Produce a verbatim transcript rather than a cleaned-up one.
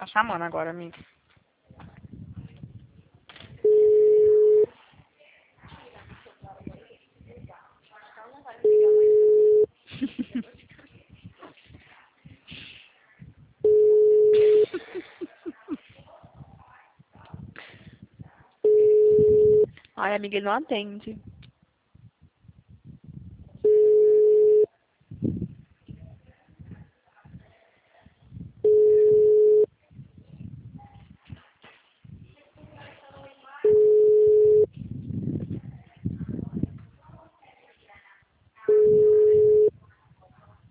Tá chamando agora, amigo. Ai, amiga, ele não atende.